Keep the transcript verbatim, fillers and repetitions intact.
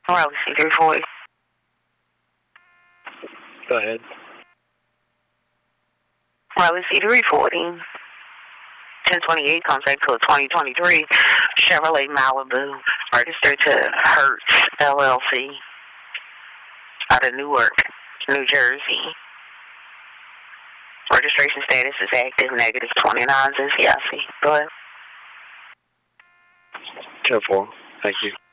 Raleigh C three forty. Go ahead. Raleigh C three forty. ten twenty-eight contact code twenty twenty-three. Chevrolet Malibu. Registered to Hertz L L C. Out of Newark, New Jersey. Registration status is active, negative twenty-nine, says yes. Go ahead. ten four. Thank you.